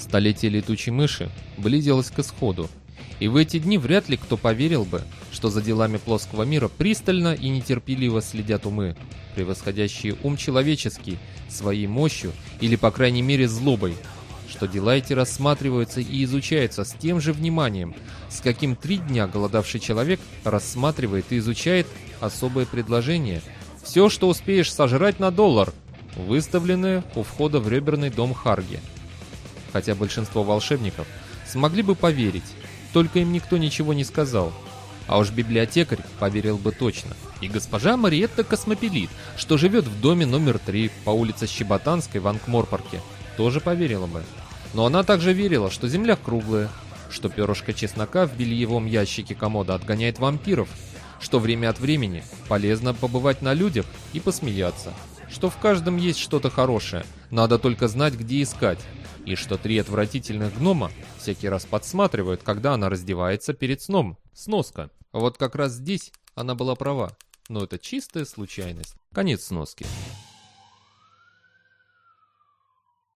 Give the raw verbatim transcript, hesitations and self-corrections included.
Столетие летучей мыши близилось к исходу, и в эти дни вряд ли кто поверил бы, что за делами плоского мира пристально и нетерпеливо следят умы, превосходящие ум человеческий своей мощью или, по крайней мере, злобой, что дела эти рассматриваются и изучаются с тем же вниманием, с каким три дня голодавший человек рассматривает и изучает особое предложение «Все, что успеешь сожрать на доллар», выставленное у входа в реберный дом Харги. Хотя большинство волшебников смогли бы поверить, только им никто ничего не сказал. А уж библиотекарь поверил бы точно. И госпожа Мариетта Космопелит, что живет в доме номер три по улице Щеботанской в Анкморпорке, тоже поверила бы. Но она также верила, что земля круглая, что перышко чеснока в бельевом ящике комода отгоняет вампиров, что время от времени полезно побывать на людях и посмеяться, что в каждом есть что-то хорошее, надо только знать, где искать, и что три отвратительных гнома всякий раз подсматривают, когда она раздевается перед сном. Сноска. Вот как раз здесь она была права, но это чистая случайность. Конец сноски.